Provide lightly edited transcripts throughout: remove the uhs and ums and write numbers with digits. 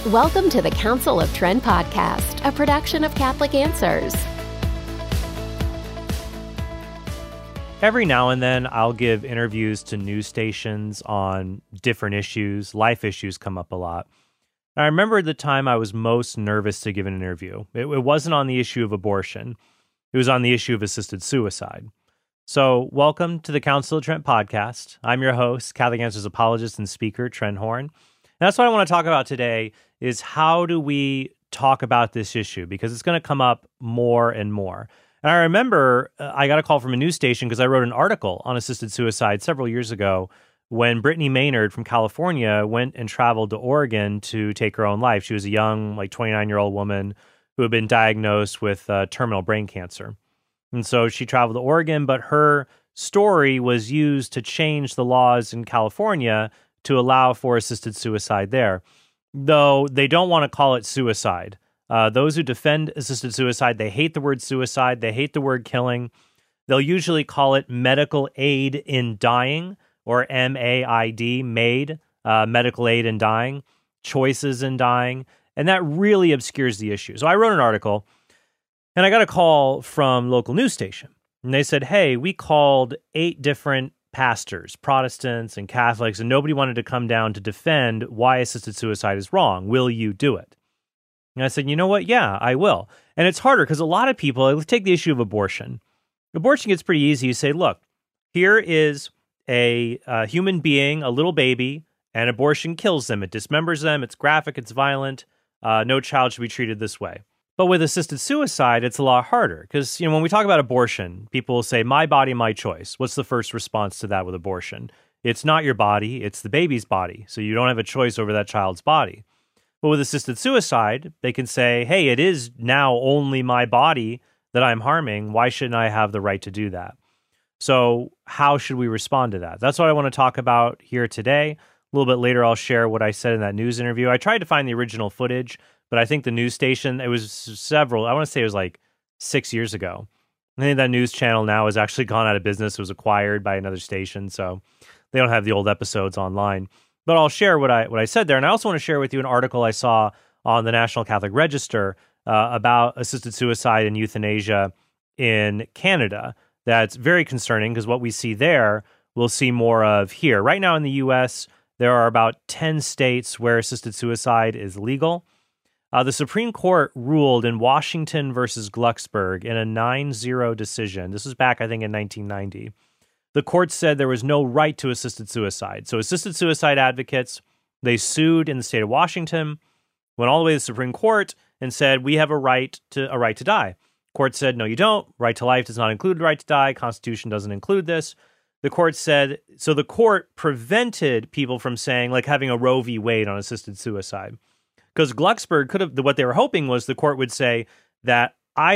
Welcome to the Council of Trent podcast, a production of Catholic Answers. Every now and then, I'll give interviews to news stations on different issues. Life issues come up a lot. I remember the time I was most nervous to give an interview. It wasn't on the issue of abortion. It was on the issue of assisted suicide. So, welcome to the Council of Trent podcast. I'm your host, Catholic Answers apologist and speaker, Trent Horn. And that's what I want to talk about today is how do we talk about this issue? Because it's going to come up more and more. And I remember I got a call from a news station because I wrote an article on assisted suicide several years ago when Brittany Maynard from California went and traveled to Oregon to take her own life. She was a young, 29-year-old woman who had been diagnosed with terminal brain cancer. And so she traveled to Oregon, but her story was used to change the laws in California to allow for assisted suicide there, though they don't want to call it suicide. Those who defend assisted suicide, they hate the word suicide. They hate the word killing. They'll usually call it medical aid in dying, or MAID, MAID, medical aid in dying, choices in dying. And that really obscures the issue. So I wrote an article, and I got a call from local news station. And they said, hey, we called 8 different pastors, Protestants and Catholics, and nobody wanted to come down to defend why assisted suicide is wrong. Will you do it? And I said, you know what? Yeah, I will. And it's harder because a lot of people, let's take the issue of abortion. Abortion gets pretty easy. You say, look, here is a human being, a little baby, and abortion kills them. It dismembers them. It's graphic. It's violent. No child should be treated this way. But with assisted suicide, it's a lot harder because, when we talk about abortion, people will say, my body, my choice. What's the first response to that with abortion? It's not your body. It's the baby's body. So you don't have a choice over that child's body. But with assisted suicide, they can say, hey, it is now only my body that I'm harming. Why shouldn't I have the right to do that? So how should we respond to that? That's what I want to talk about here today. A little bit later, I'll share what I said in that news interview. I tried to find the original footage, but I think the news station, it was I want to say it was 6 years ago. I think that news channel now has actually gone out of business. It was acquired by another station, so they don't have the old episodes online. But I'll share what I said there. And I also want to share with you an article I saw on the National Catholic Register about assisted suicide and euthanasia in Canada. That's very concerning because what we see there, we'll see more of here. Right now in the U.S., there are about 10 states where assisted suicide is legal. The Supreme Court ruled in Washington versus Glucksberg in a 9-0 decision. This was back, I think, in 1990. The court said there was no right to assisted suicide. So assisted suicide advocates, they sued in the state of Washington, went all the way to the Supreme Court and said, we have a right to die. Court said, no, you don't. Right to life does not include the right to die. Constitution doesn't include this. The court said, so the court prevented people from saying, having a Roe v. Wade on assisted suicide. Because Glucksberg could have, what they were hoping was the court would say that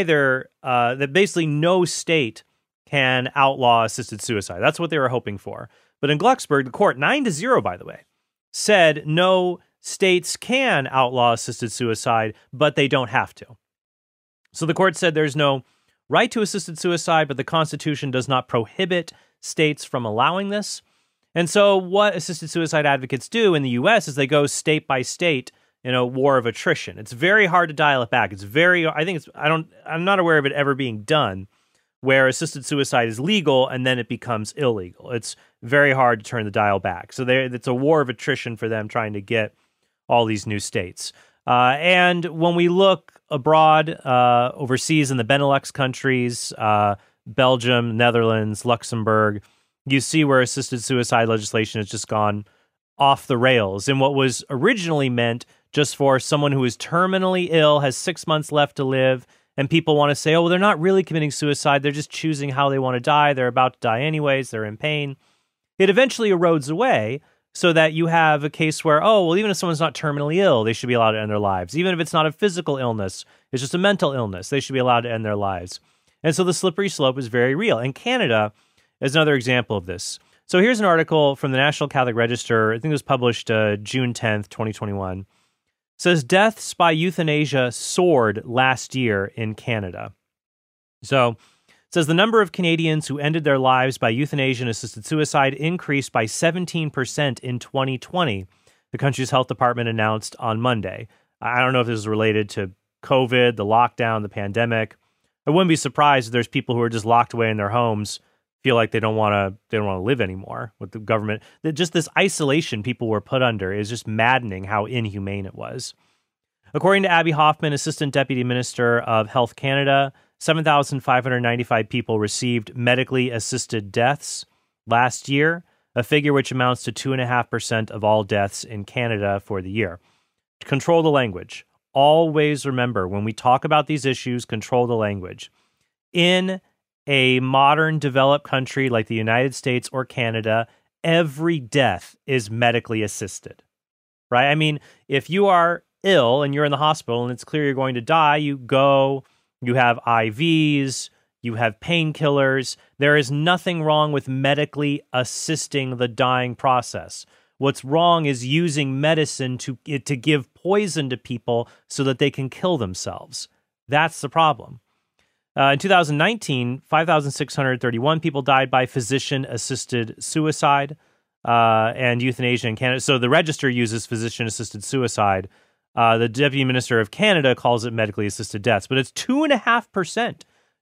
that basically no state can outlaw assisted suicide. That's what they were hoping for. But in Glucksberg, the court, 9-0, by the way, said no states can outlaw assisted suicide, but they don't have to. So the court said there's no right to assisted suicide, but the Constitution does not prohibit states from allowing this. And so what assisted suicide advocates do in the U.S. is they go state by state in a war of attrition. It's very hard to dial it back. I'm not aware of it ever being done where assisted suicide is legal and then it becomes illegal. It's very hard to turn the dial back. So it's a war of attrition for them trying to get all these new states. And when we look abroad, overseas in the Benelux countries, Belgium, Netherlands, Luxembourg, you see where assisted suicide legislation has just gone off the rails. And what was originally meant just for someone who is terminally ill, has 6 months left to live, and people want to say, oh, well, they're not really committing suicide. They're just choosing how they want to die. They're about to die anyways. They're in pain. It eventually erodes away so that you have a case where, oh, well, even if someone's not terminally ill, they should be allowed to end their lives. Even if it's not a physical illness, it's just a mental illness, they should be allowed to end their lives. And so the slippery slope is very real. And Canada is another example of this. So here's an article from the National Catholic Register. I think it was published June 10th, 2021. It says deaths by euthanasia soared last year in Canada. So it says the number of Canadians who ended their lives by euthanasia and assisted suicide increased by 17% in 2020, the country's health department announced on Monday. I don't know if this is related to COVID, the lockdown, the pandemic. I wouldn't be surprised if there's people who are just locked away in their homes, feel like they don't want to live anymore with the government. Just this isolation people were put under is just maddening how inhumane it was. According to Abby Hoffman, Assistant Deputy Minister of Health Canada, 7,595 people received medically assisted deaths last year, a figure which amounts to 2.5% of all deaths in Canada for the year. Control the language. Always remember, when we talk about these issues, control the language. In a modern developed country like the United States or Canada, every death is medically assisted, right? I mean, if you are ill and you're in the hospital and it's clear you're going to die, you go, you have IVs, you have painkillers. There is nothing wrong with medically assisting the dying process. What's wrong is using medicine to give poison to people so that they can kill themselves. That's the problem. In 2019, 5,631 people died by physician-assisted suicide and euthanasia in Canada. So the register uses physician-assisted suicide. The Deputy Minister of Canada calls it medically assisted deaths, but it's 2.5%,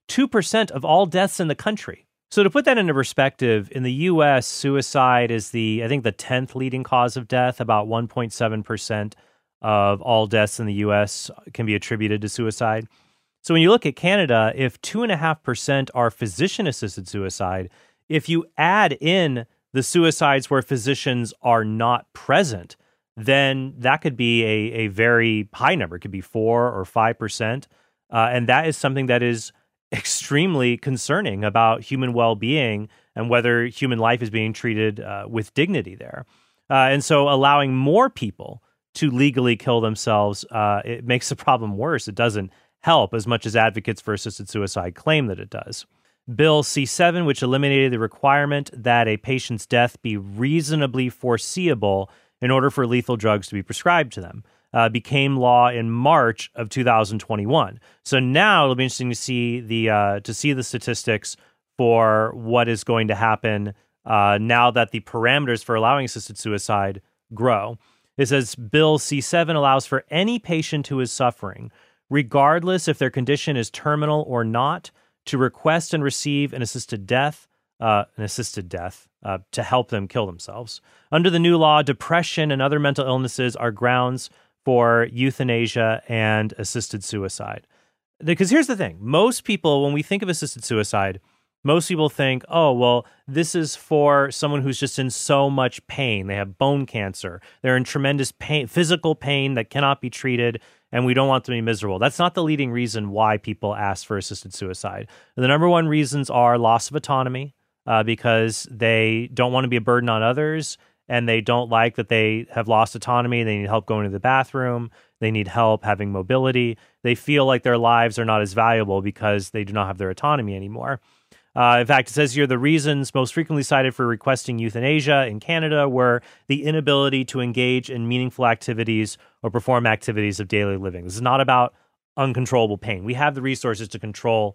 2% of all deaths in the country. So to put that into perspective, in the U.S., suicide is I think the 10th leading cause of death. About 1.7% of all deaths in the U.S. can be attributed to suicide. So when you look at Canada, if 2.5% are physician-assisted suicide, if you add in the suicides where physicians are not present, then that could be a very high number. It could be 4 or 5%. And that is something that is extremely concerning about human well-being and whether human life is being treated with dignity there. And so allowing more people to legally kill themselves, it makes the problem worse. It doesn't help as much as advocates for assisted suicide claim that it does. Bill C-7, which eliminated the requirement that a patient's death be reasonably foreseeable in order for lethal drugs to be prescribed to them, became law in March of 2021. So now it'll be interesting to see the statistics for what is going to happen now that the parameters for allowing assisted suicide grow. It says Bill C-7 allows for any patient who is suffering, regardless if their condition is terminal or not, to request and receive an assisted death to help them kill themselves. Under the new law, depression and other mental illnesses are grounds for euthanasia and assisted suicide. Because here's the thing. Most people, when we think of assisted suicide, most people think, oh, well, this is for someone who's just in so much pain. They have bone cancer. They're in tremendous pain, physical pain that cannot be treated, and we don't want them to be miserable. That's not the leading reason why people ask for assisted suicide. The number one reasons are loss of autonomy, because they don't want to be a burden on others, and they don't like that they have lost autonomy. They need help going to the bathroom. They need help having mobility. They feel like their lives are not as valuable because they do not have their autonomy anymore. In fact, it says here the reasons most frequently cited for requesting euthanasia in Canada were the inability to engage in meaningful activities or perform activities of daily living. This is not about uncontrollable pain. We have the resources to control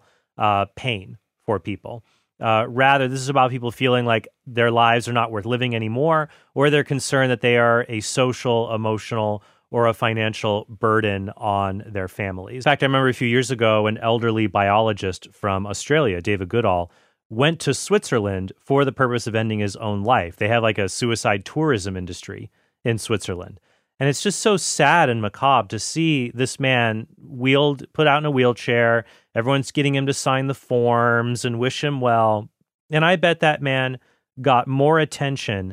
pain for people. Rather, this is about people feeling like their lives are not worth living anymore, or they're concerned that they are a social, emotional, or a financial burden on their families. In fact, I remember a few years ago, an elderly biologist from Australia, David Goodall, went to Switzerland for the purpose of ending his own life. They have like a suicide tourism industry in Switzerland. And it's just so sad and macabre to see this man put out in a wheelchair. Everyone's getting him to sign the forms and wish him well. And I bet that man got more attention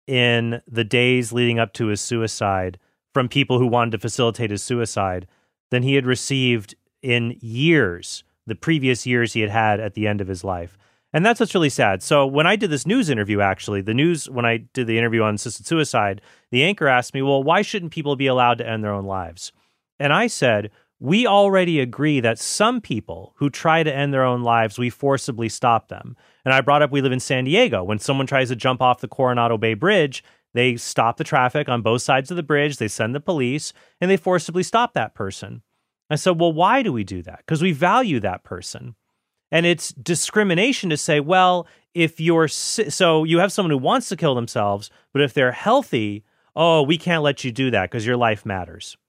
in the days leading up to his suicide from people who wanted to facilitate his suicide than he had received in years, the previous years he had at the end of his life. And that's what's really sad. So when I did this news interview, when I did the interview on assisted suicide, the anchor asked me, well, why shouldn't people be allowed to end their own lives? And I said, we already agree that some people who try to end their own lives, we forcibly stop them. And I brought up, we live in San Diego. When someone tries to jump off the Coronado Bay Bridge, they stop the traffic on both sides of the bridge, they send the police, and they forcibly stop that person. I said, well, why do we do that? Because we value that person. And it's discrimination to say, well, if you're so you have someone who wants to kill themselves, but if they're healthy, oh, we can't let you do that because your life matters.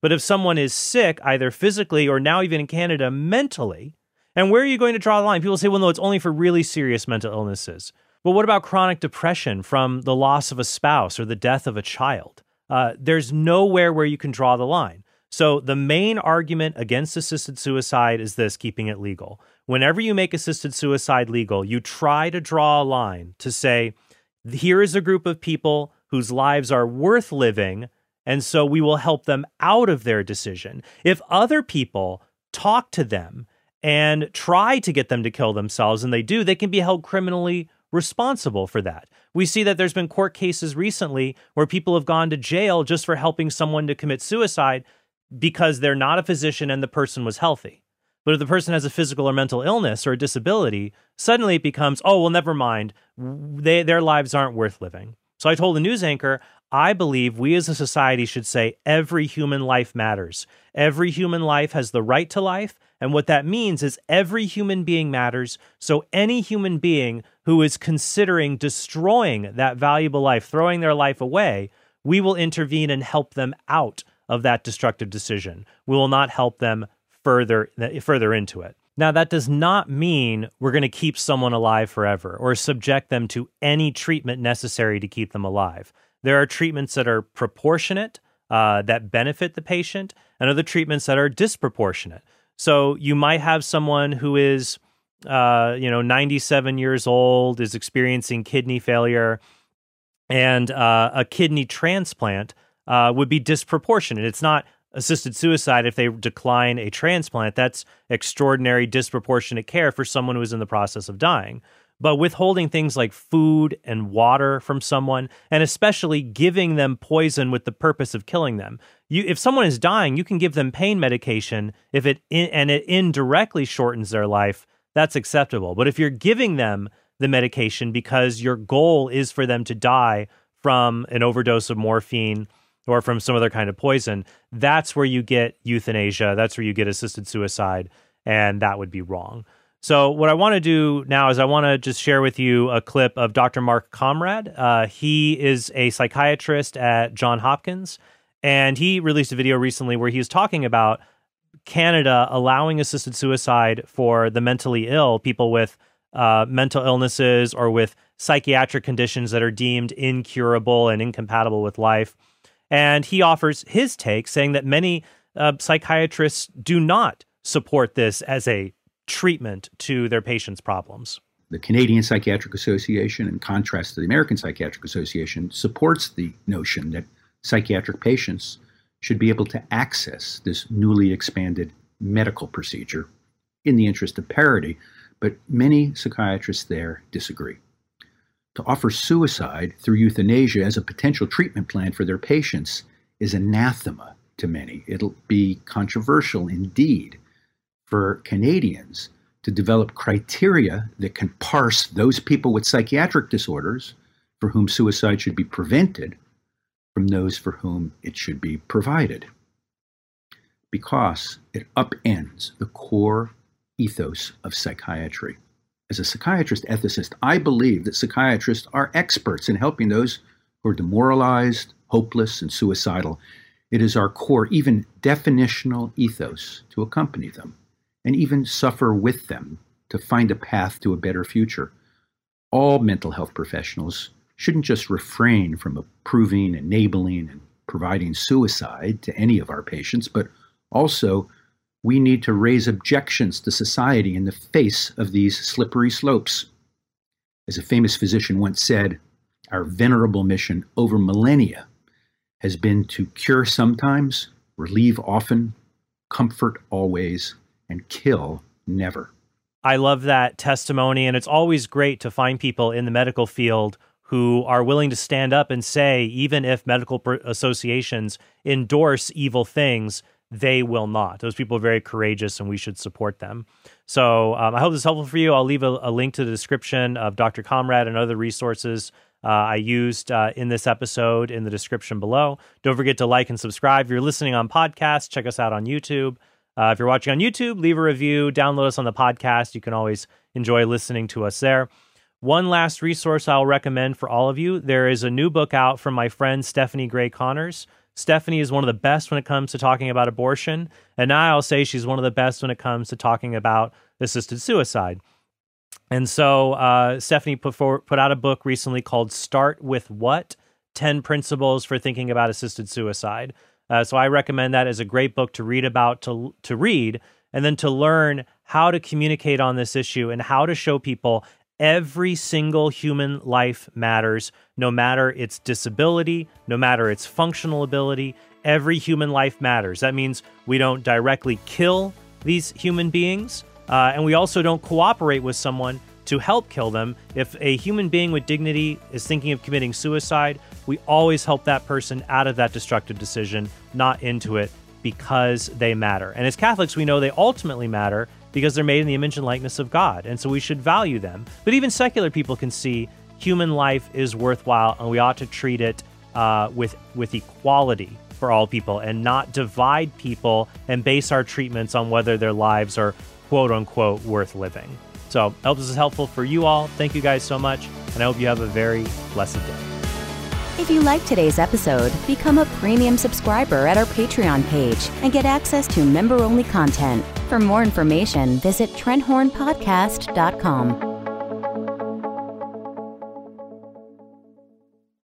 But if someone is sick, either physically or now even in Canada, mentally, and where are you going to draw the line? People say, well, no, it's only for really serious mental illnesses. But what about chronic depression from the loss of a spouse or the death of a child? There's nowhere where you can draw the line. So the main argument against assisted suicide is this, keeping it legal. Whenever you make assisted suicide legal, you try to draw a line to say, here is a group of people whose lives are worth living, and so we will help them out of their decision. If other people talk to them and try to get them to kill themselves, and they do, they can be held criminally responsible for that. We see that there's been court cases recently where people have gone to jail just for helping someone to commit suicide because they're not a physician and the person was healthy. But if the person has a physical or mental illness or a disability, suddenly it becomes, oh, well, never mind. Their lives aren't worth living. So I told the news anchor, I believe we as a society should say every human life matters. Every human life has the right to life. And what that means is every human being matters. So any human being who is considering destroying that valuable life, throwing their life away, we will intervene and help them out of that destructive decision. We will not help them further into it. Now, that does not mean we're going to keep someone alive forever or subject them to any treatment necessary to keep them alive. There are treatments that are proportionate, that benefit the patient, and other treatments that are disproportionate. So you might have someone who is, 97 years old, is experiencing kidney failure, and a kidney transplant would be disproportionate. It's not assisted suicide if they decline a transplant. That's extraordinary, disproportionate care for someone who is in the process of dying. But withholding things like food and water from someone, and especially giving them poison with the purpose of killing them. If someone is dying, you can give them pain medication if it indirectly shortens their life, that's acceptable. But if you're giving them the medication because your goal is for them to die from an overdose of morphine or from some other kind of poison, that's where you get euthanasia, that's where you get assisted suicide, and that would be wrong. So what I want to do now is I want to just share with you a clip of Dr. Mark Comrade. He is a psychiatrist at Johns Hopkins, and he released a video recently where he was talking about Canada allowing assisted suicide for the mentally ill, people with mental illnesses or with psychiatric conditions that are deemed incurable and incompatible with life. And he offers his take, saying that many psychiatrists do not support this as a treatment to their patients' problems. The Canadian Psychiatric Association, in contrast to the American Psychiatric Association, supports the notion that psychiatric patients should be able to access this newly expanded medical procedure in the interest of parity, but many psychiatrists there disagree. To offer suicide through euthanasia as a potential treatment plan for their patients is anathema to many. It'll be controversial indeed for Canadians to develop criteria that can parse those people with psychiatric disorders for whom suicide should be prevented from those for whom it should be provided, because it upends the core ethos of psychiatry. As a psychiatrist ethicist, I believe that psychiatrists are experts in helping those who are demoralized, hopeless, and suicidal. It is our core, even definitional ethos to accompany them and even suffer with them to find a path to a better future. All mental health professionals shouldn't just refrain from approving, enabling, and providing suicide to any of our patients, but also we need to raise objections to society in the face of these slippery slopes. As a famous physician once said, our venerable mission over millennia has been to cure sometimes, relieve often, comfort always, and kill never. I love that testimony, and it's always great to find people in the medical field who are willing to stand up and say, even if medical associations endorse evil things, they will not. Those people are very courageous, and we should support them. So I hope this is helpful for you. I'll leave a link to the description of Dr. Comrade and other resources I used in this episode in the description below. Don't forget to like and subscribe. If you're listening on podcast, check us out on YouTube. If you're watching on YouTube, leave a review, download us on the podcast. You can always enjoy listening to us there. One last resource I'll recommend for all of you. There is a new book out from my friend Stephanie Gray Connors. Stephanie is one of the best when it comes to talking about abortion, and now I'll say she's one of the best when it comes to talking about assisted suicide. And so Stephanie put out a book recently called Start With What? 10 Principles for Thinking About Assisted Suicide. So I recommend that as a great book to read about, to read, and then to learn how to communicate on this issue and how to show people every single human life matters, no matter its disability, no matter its functional ability. Every human life matters. That means we don't directly kill these human beings, and we also don't cooperate with someone to help kill them. If a human being with dignity is thinking of committing suicide, we always help that person out of that destructive decision, not into it, because they matter. And as Catholics, we know they ultimately matter because they're made in the image and likeness of God, and so we should value them. But even secular people can see human life is worthwhile, and we ought to treat it with equality for all people and not divide people and base our treatments on whether their lives are quote-unquote worth living. So I hope this is helpful for you all. Thank you guys so much, and I hope you have a very blessed day. If you liked today's episode, become a premium subscriber at our Patreon page and get access to member-only content. For more information, visit TrentHornPodcast.com.